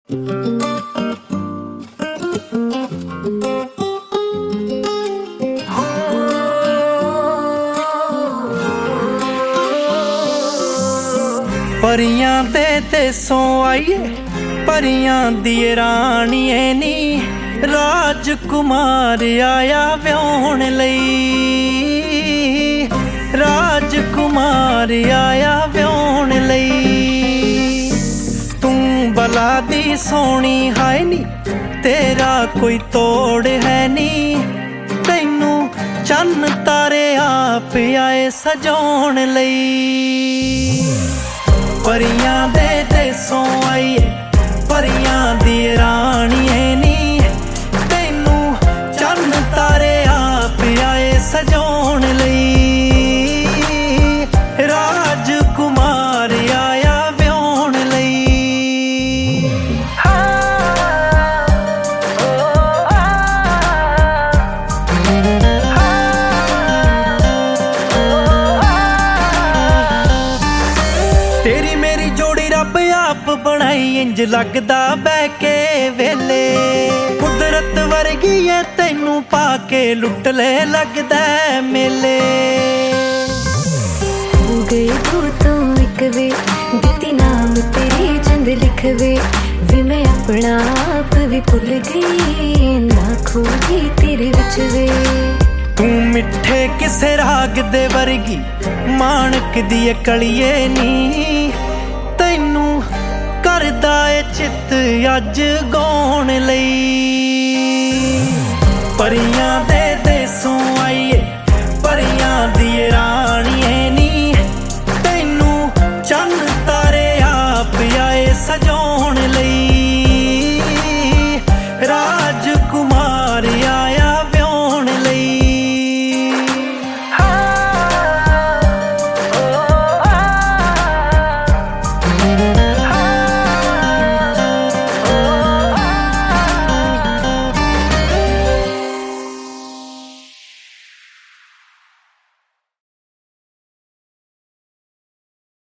परियां दे देसों आइए परियां दी राणीए नी राजकुमार आया व्याहण लई राजकुमार आया व्याहण लई तू बला दी सोहनी हाय नी तेरा कोई तोड़ है नी तैनू चन्न तारे आप आए सजाउण लई परियां दे देसों आइए परियां दी राणीए नी तैनू चन्न तारे आप आए सजाउण लई राजकुमार आया व्याहण लई। तेरी मेरी जोड़ी रब आप बनाई इंज लगदा बह के वेले कुदरत वर्गी है तैनू पाके लुट ले लगदा मेले हो गए तू तो एक वे दिती नाम तेरी चंद लिखवे वे मैं अपना आप भी भुल गई ना खो गई तेरे विच वे तू मिठे किसे राग दे वर्गी माणक दी कलिए नी तैनू करदा ए चित अज गाउण लई परियां दे देसों आइए परियां दी राणीए नी तैनू चन्न तारे आप आए सजाउण लई।